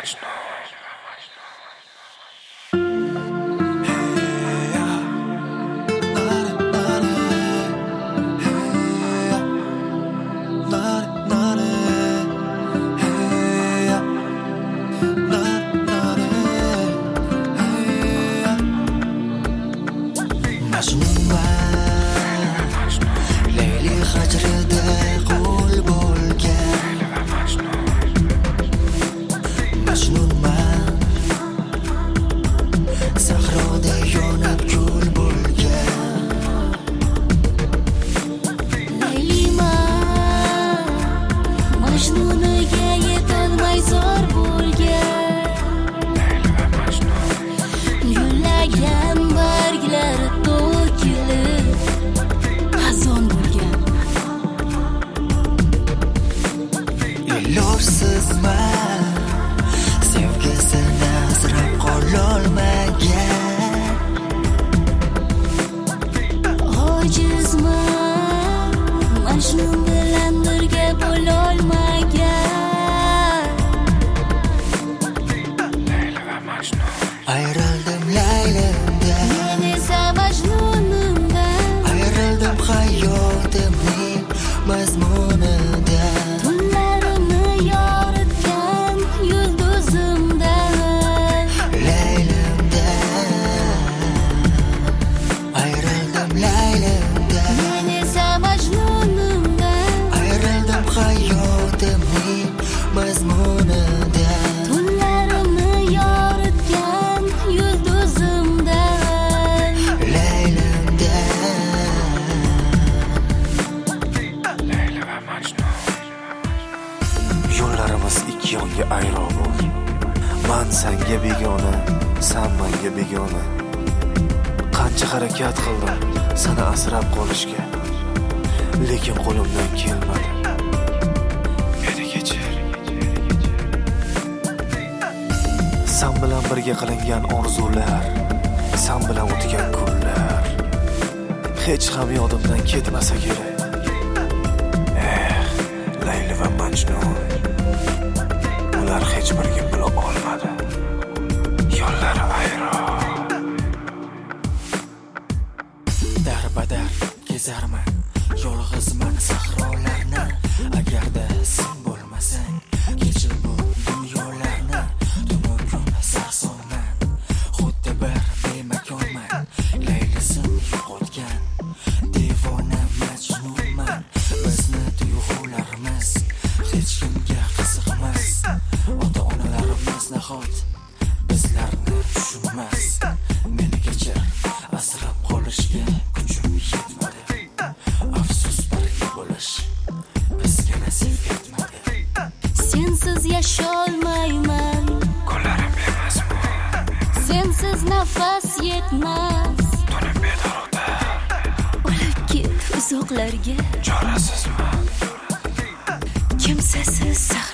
Leyli hajrida qul bo'lgan Majnunman sahroda yonib kul bo'lgan Leyliman Majnuniga yetolmay zor bo'lgan Yo'llagan barglari to'kilib xazon bo'lgan Ilojsizman sevgisini asrab qololmagan Ojizman Majnun bilan birga bo'lolmagan Ayrildim Laylimdan Men esa Majnunimdan Ayrildim hayotimning mazmunidan Tunlarimni yoritgan yulduzimdan Ayrildim Laylimdan Men esa Majnunimdan Ayrildim hayotimning mazmunidan Tunlarimni yoritgan yulduzimdan Yo'llarimiz ikki yonga ayro bo'l. Men senga begona, sen menga begona. Qancha harakat qildim seni asrab qolishga, lekin qo'limdan kelmadi. Meni kechir. Sen bilan birga qilingan orzular, sen bilan o'tgan kunlar hech ham yodimdan ketmasa kerak. Layli va Majnun ular hech birga bila olmadi. Yo'llari ayro. Darbadar kezarman yolg'izman sahrolarni agarda sen bo'lmasang kechir bu dunyolarni tunu kun sarsonman xuddi bir bemakonman laylisim yo'qotgan devona Majnunman bizni tuyg'ularimiz hech kimga qiziqmas ota-onalarimiz nahot bizlarni tushunmas meni kechir asrab qolishga kuchim yetmadi afsus birga bo'lish bizga nasib etmadi Sensiz yasholmayman Kunlarim emasmi? Sensiz nafas yetmas Tunim bedorda. Olib ket uzoqlarga Chorasizman. Kimsasiz sahro